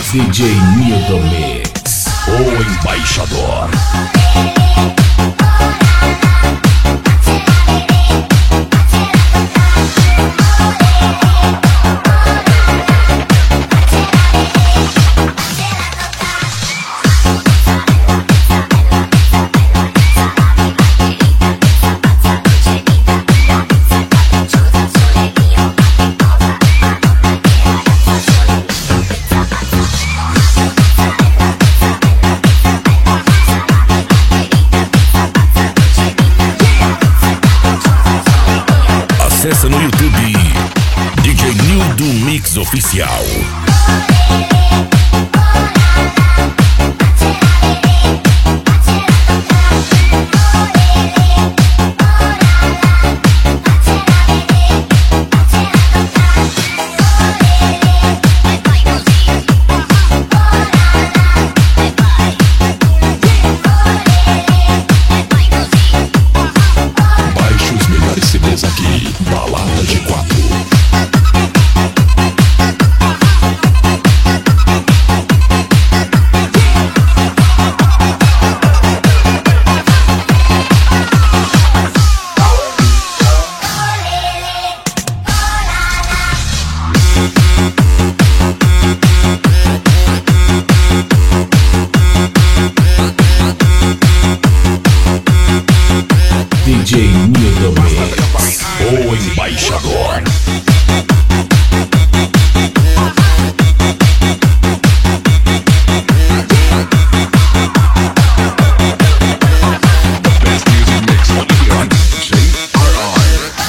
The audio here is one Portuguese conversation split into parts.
DJ Nildo Mix, o embaixador. Acesse no YouTube DJ Nildo Mix Oficial. Baixe os melhores CDs aqui, Balada G4. DJ Nildo Mix, O embaixador. Best music mix only on JRR.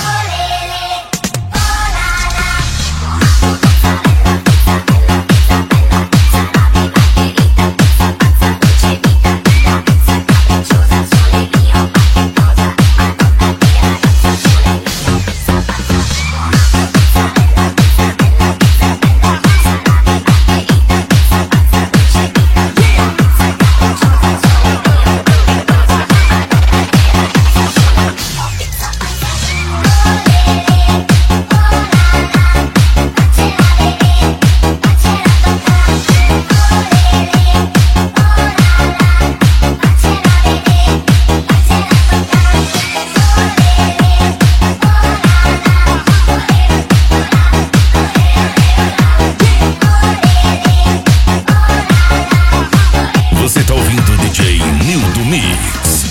Você tá ouvindo o DJ Nildo Mix.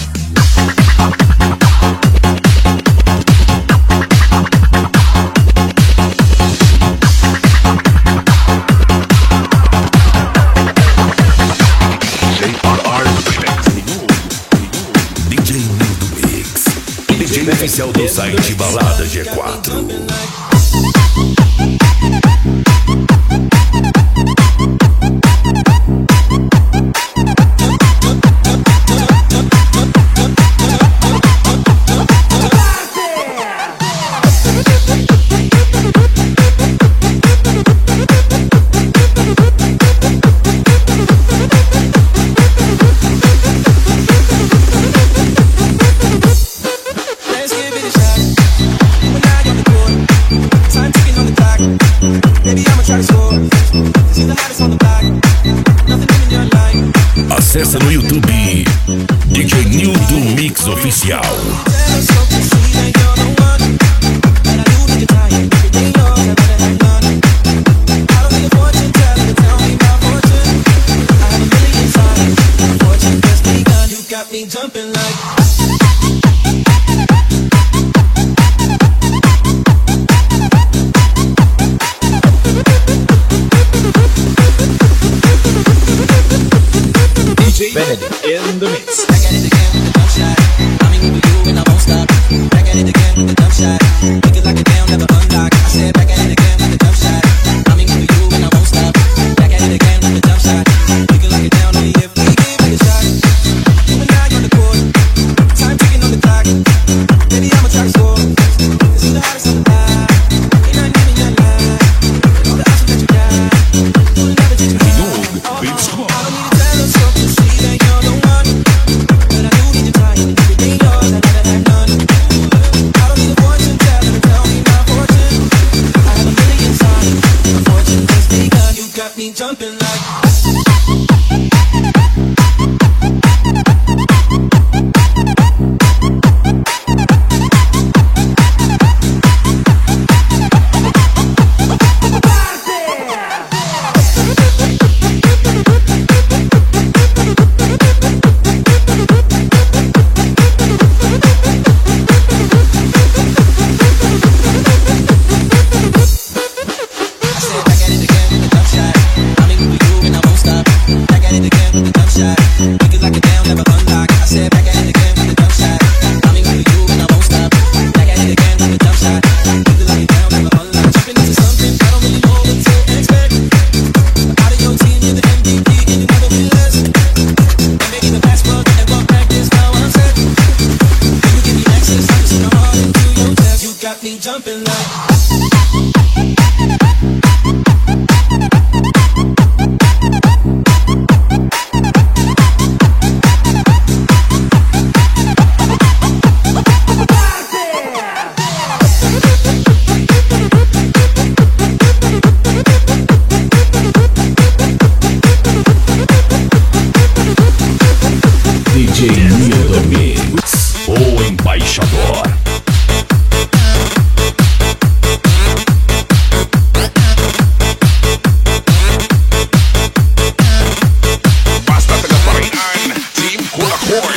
JRR Remix. DJ Nildo Mix, DJ oficial do site Balada G4. Acesse no YouTube DJ Nildo Mix Oficial. Jumping like DJ Benedict in the mix. Back at it again with the dump shot. I'm in with you and I won't stop. Back at it again with the dump shot. Make it like a down, never unlock. I said back at it again with the dump shot. I'm in with you and I won't stop. Back at it again with the dump shot. Make it like a down, only if we give it a shot. You and I on the court. Time ticking on the clock. Baby, I'ma try to score. This is the hottest on the line. Ain't nothing in your line. All the options that you got. You'll never teach me. Beats Club. I don't need to tell her something to see that you're the one. But I do need your time. Everything yours, I'd rather have none. I don't need a fortune teller to tell me my fortune. I have a million signs. My fortune just begun. You got me jumping like got me jumping like. DJ Nildo Mix, o embaixador. Basta tagapangin, Team Kulakorn.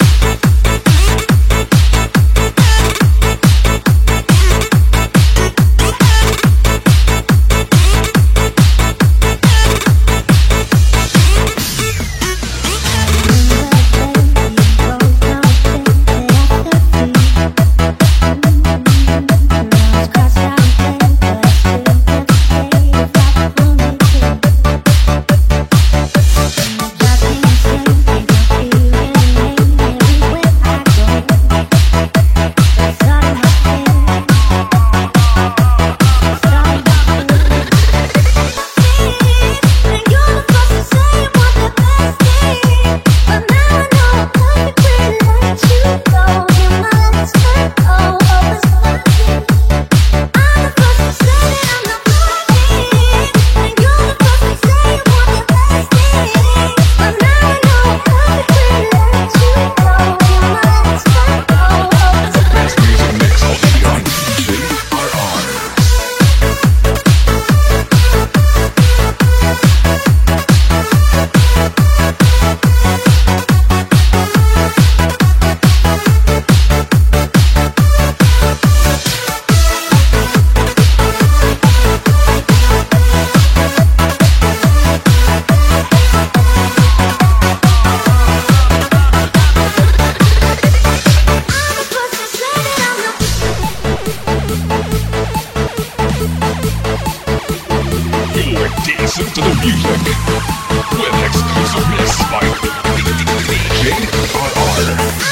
Listen to the music with exclusive mix by DJ RR.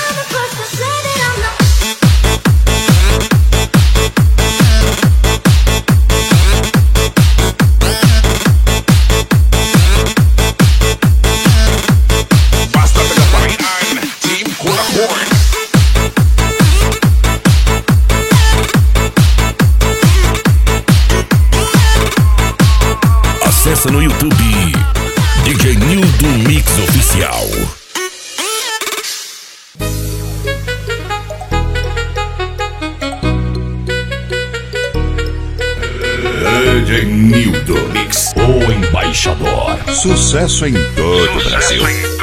Acesse no YouTube DJ Nildo Mix Oficial. DJ Nildo Mix, o embaixador. Sucesso em todo o Brasil.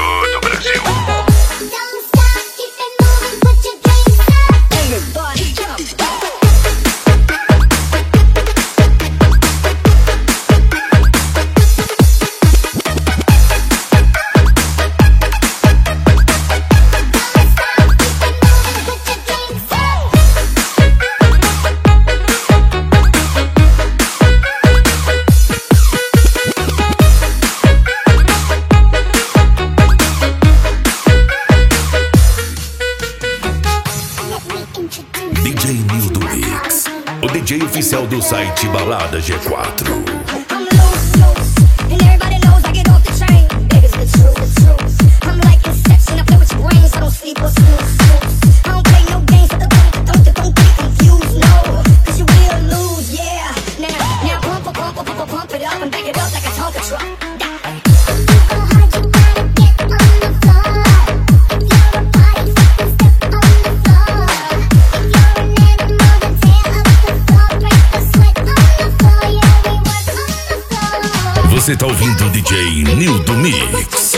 DJ Nildo Mix, o DJ oficial do site Balada G4. Você tá ouvindo o DJ Nildo Mix.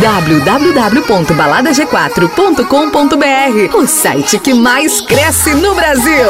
www.baladag4.com.br, o site que mais cresce no Brasil.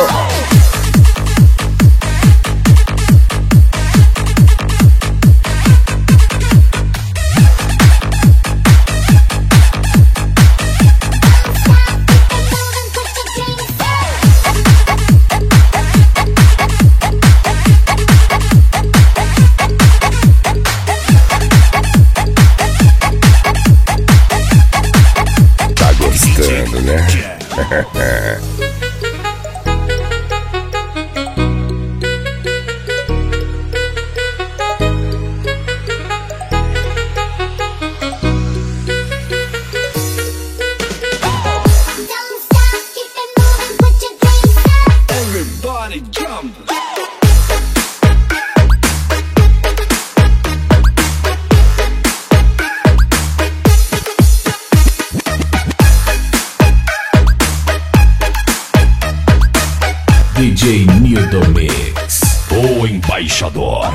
DJ Nildo Mix, o embaixador.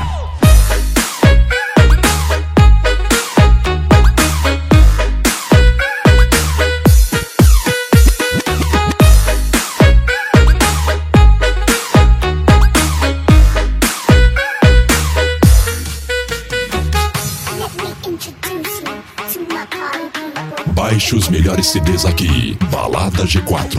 Baixe os melhores CDs aqui. Balada G4.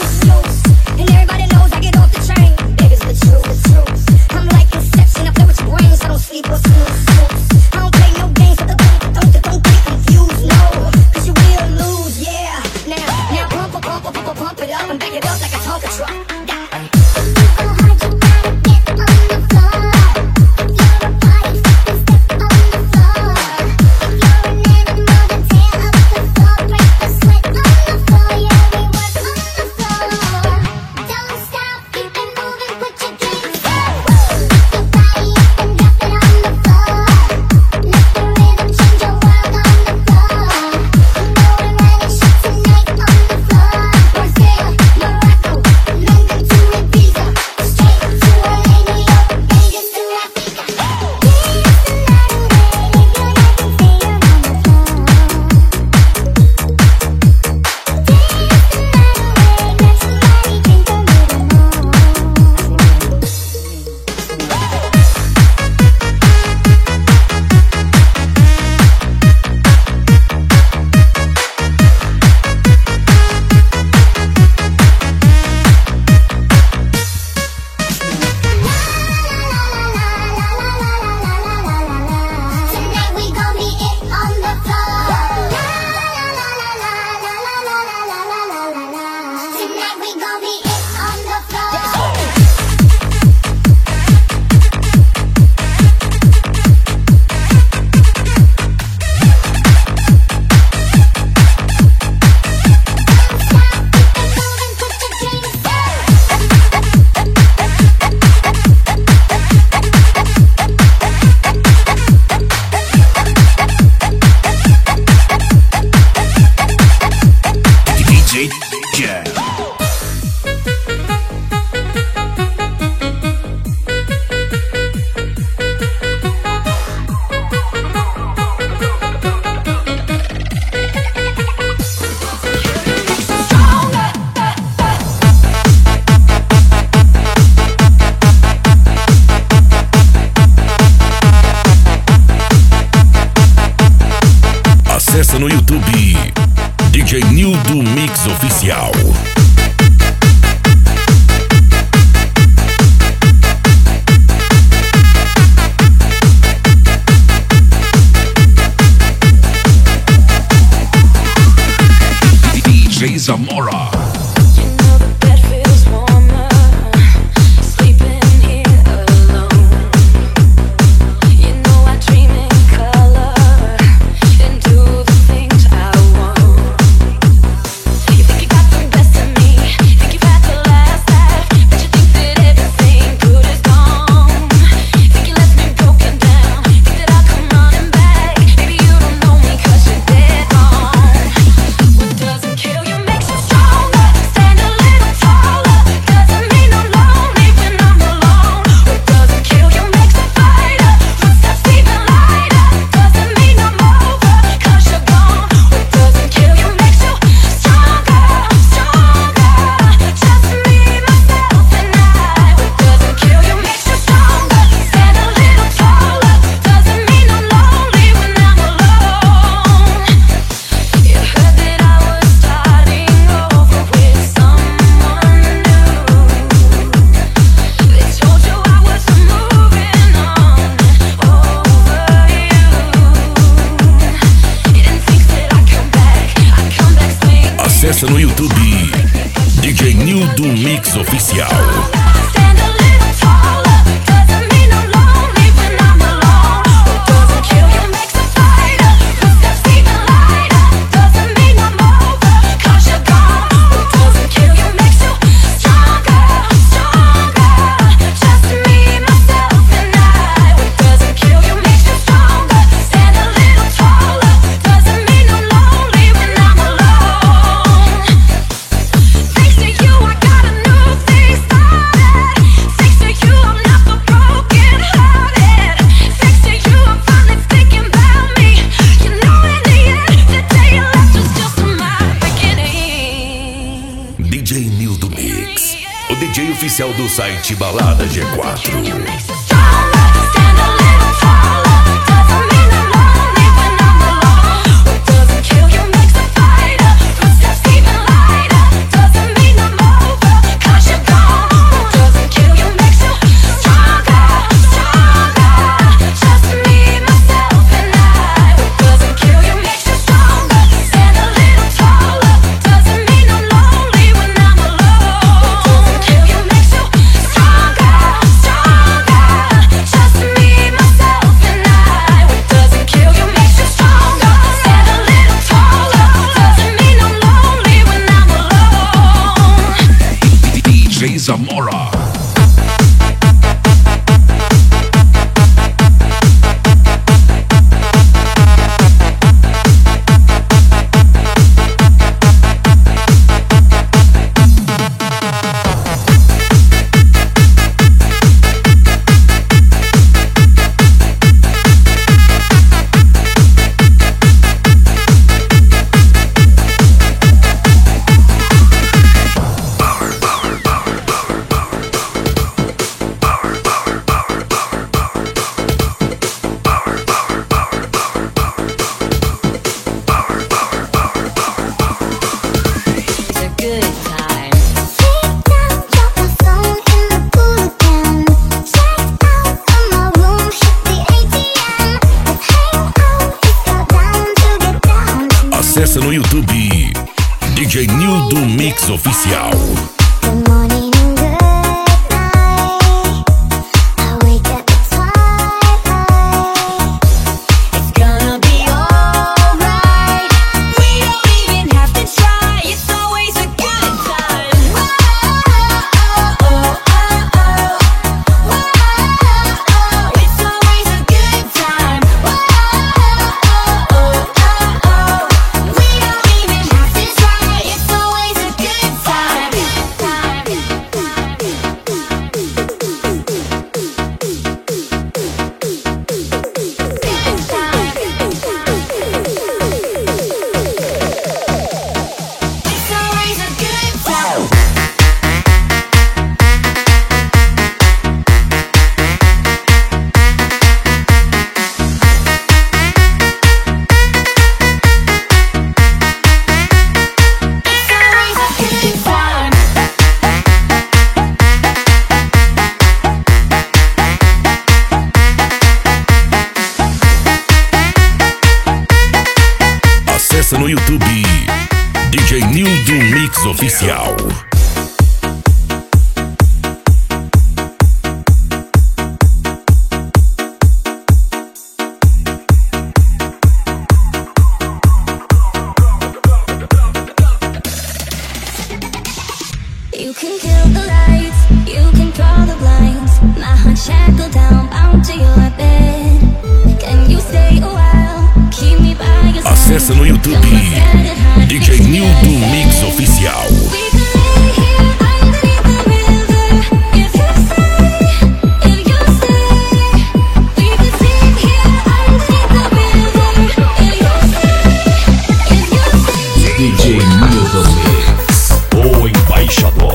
Acesse no YouTube DJ Nildo Mix Oficial. DJ Zamora. Doesn't kill you, makes you stronger. Acesse no YouTube DJ Nildo Mix Oficial. DJ Nildo Mix, o DJ oficial do site Balada G4. Zamora. Acesse no YouTube DJ Nildo Mix Oficial. No YouTube DJ Nildo Mix Oficial. You can kill the lights, you can draw the blinds. My heart shackled down, bound to your bed. Can you stay a while? Keep me by your side. Acesse no YouTube DJ Nildo Mix Oficial. DJ Nildo Mix, o embaixador.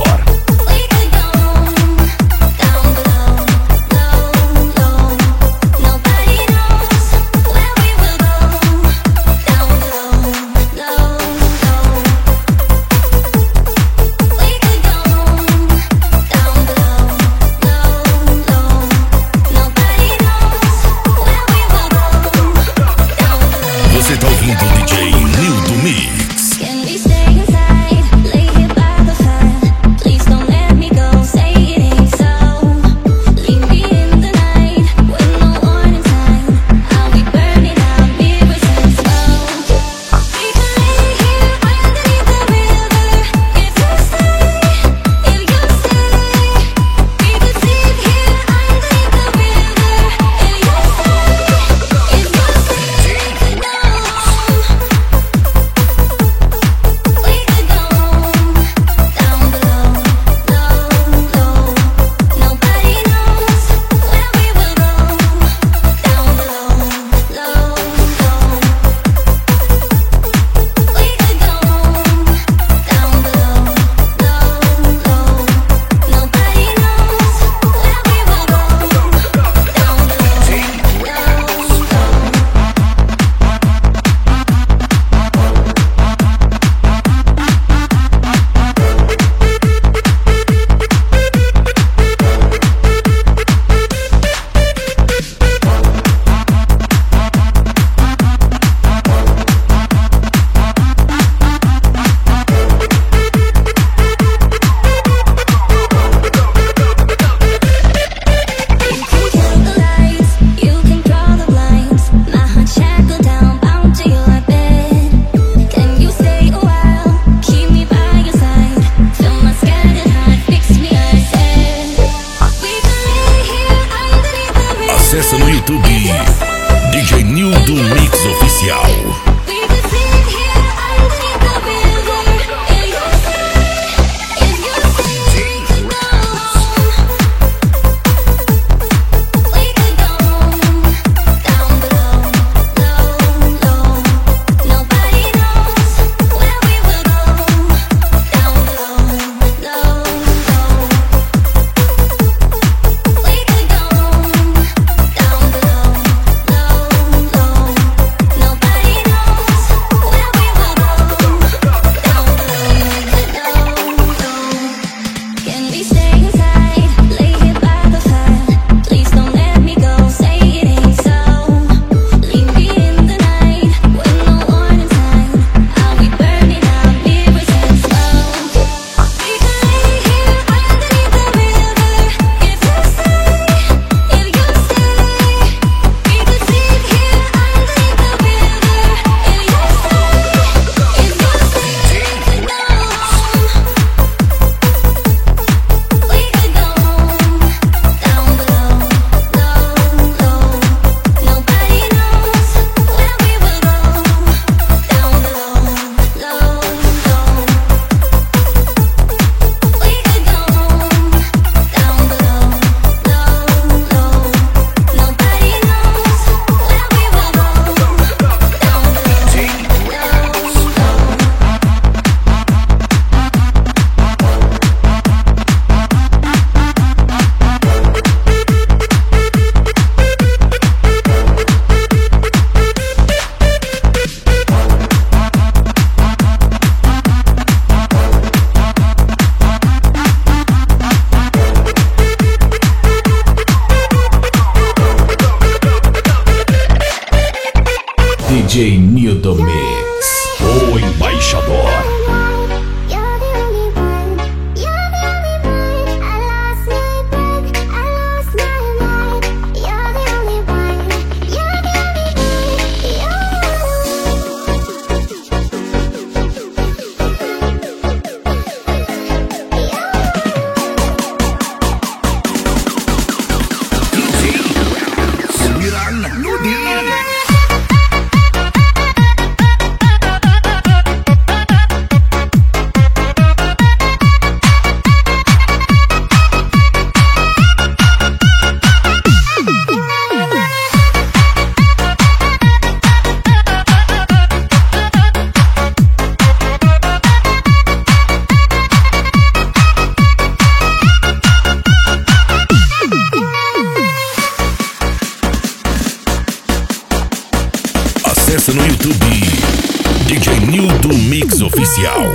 Nildo Mix Oficial.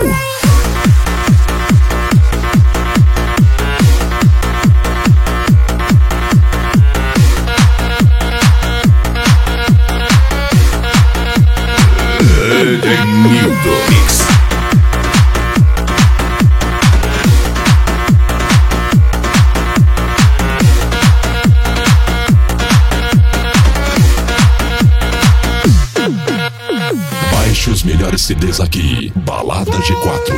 DJ Nildo Mix. Baixe os melhores CDs aqui. Balada G4.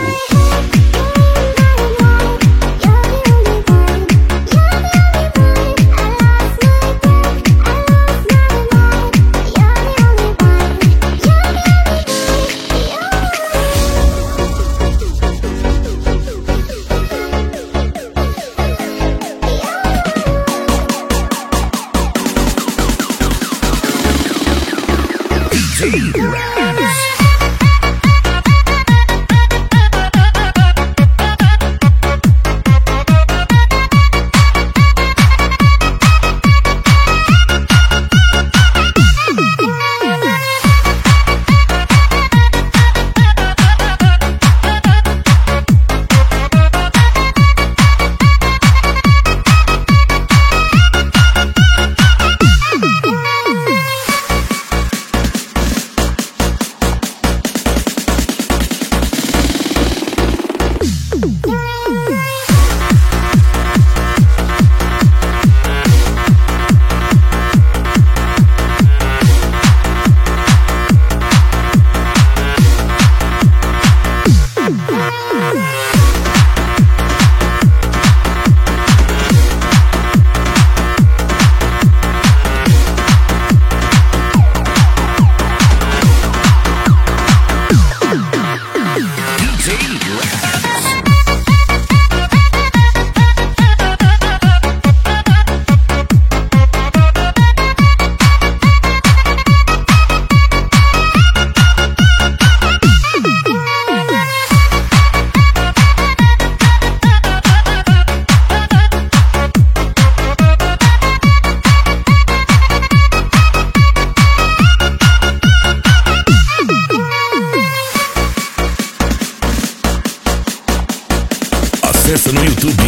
Acesse no YouTube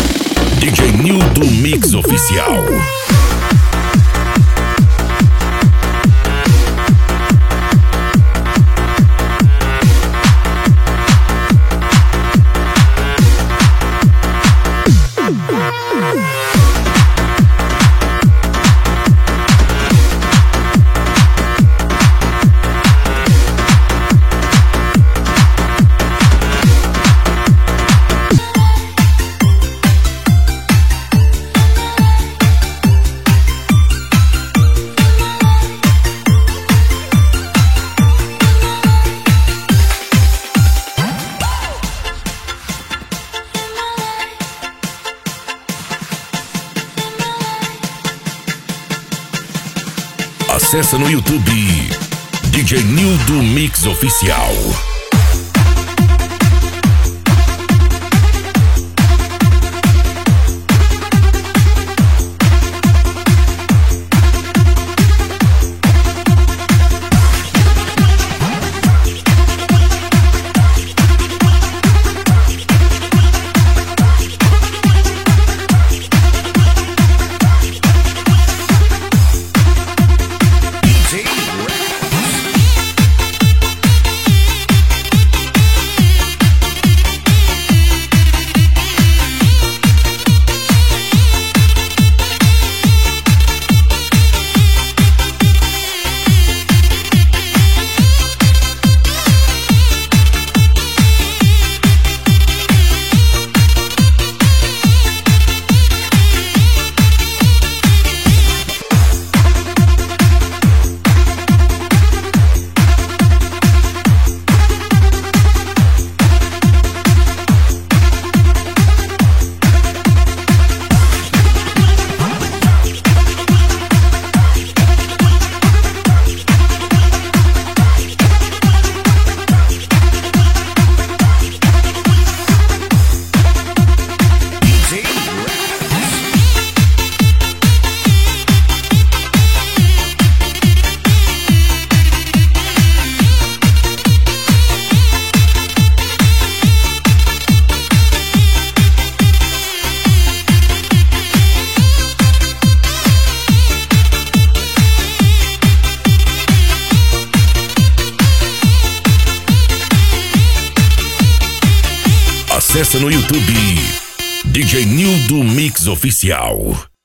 DJ Nildo Mix Oficial. Acesse no YouTube DJ Nildo Mix Oficial. Acesse no YouTube DJ Nildo Mix Oficial.